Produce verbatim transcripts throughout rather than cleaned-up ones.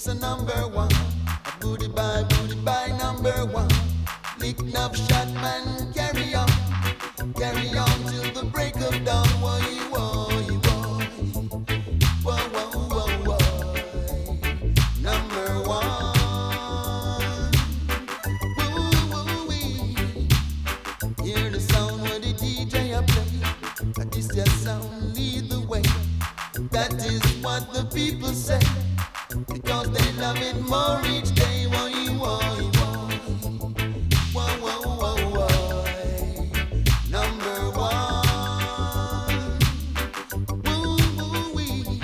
it's a number one. A booty by booty by number one. Lick enough shot man, carry on, carry on till the break of dawn. Whoa, whoa, whoa, whoa, whoa, whoa, whoa. Number one. Woo, woo, wee. Hear the sound where the D J a play. And this your sound lead the way. That is what the people say, because they love it more each day. Whoa, whoa, whoa, whoa, whoa, whoa, whoa. Number one. Woo, woo, wee.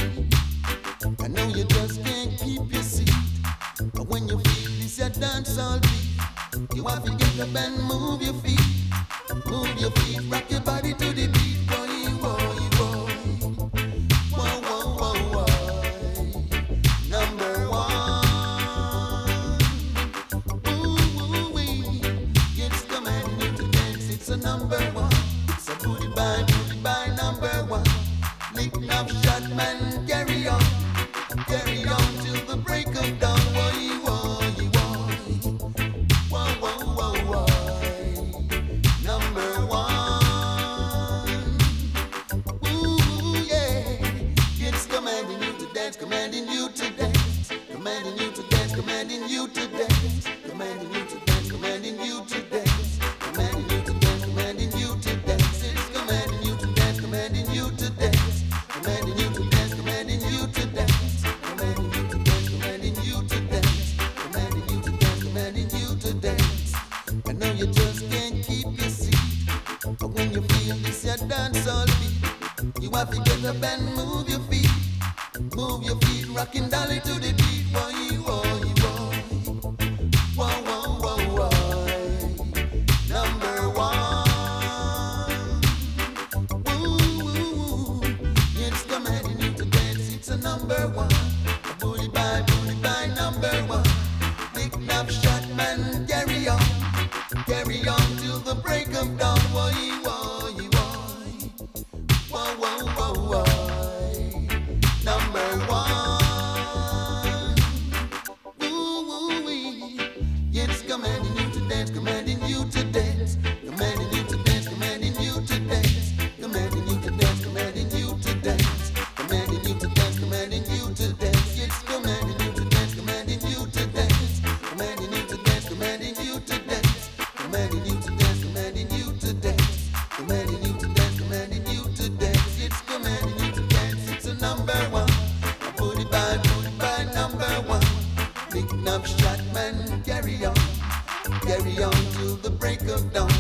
I know you just can't keep your seat, but when you feel this your dancehall beat, you have to get up and move your feet, move your feet, rock your body to the beat. Whoa, whoa, whoa. Whoa, whoa, whoa, whoa. Number one. Ooh, wee. It's commanding you to dance. It's a number one. It's a booty by booty by number one. Lick enough shot man, carry on, carry on till the break of dawn. Whoa, whoa, whoa. Whoa, whoa, whoa, whoa. Number one. Ooh, yeah. It's commanding you to dance, commanding you to dance, commanding you to dance, commanding you to dance, commanding you to dance, commanding you to dance, commanding you to dance, commanding you to dance. It's commanding you to dance, commanding you to dance, commanding you to dance, commanding you to dance, commanding you to dance, commanding you to dance, commanding you to dance, commanding you to dance. I know you just can't keep your seat, but when you feel this your dancehall beat, you have to get up and move your feet, move your feet, rocking dolly to the beat. Whoa, whoa, whoa, whoa, whoa, whoa, whoa. Number one. Woo, woo, woo. It's commanding you to dance. It's a number one. A booty by booty by number one. Lick enough shot man, carry on, carry on till the break of dawn. Whoa, whoa, whoa, whoa, whoa, whoa, whoa. Number one. Woo, woo, wee. It's commanding you to dance, commanding you to dance, commanding you to dance, commanding you to dance, commanding you to dance, commanding you to dance, commanding you to dance, commanding you to dance. It's commanding you to dance, commanding you to dance, commanding you to dance, commanding you to dance, commanding you to dance, commanding you to dance, commanding you to dance, commanding you to dance. It's commanding you to dance. It's a number one. A booty by booty by number one. Big enough shot man, carry on, carry on till the break of dawn.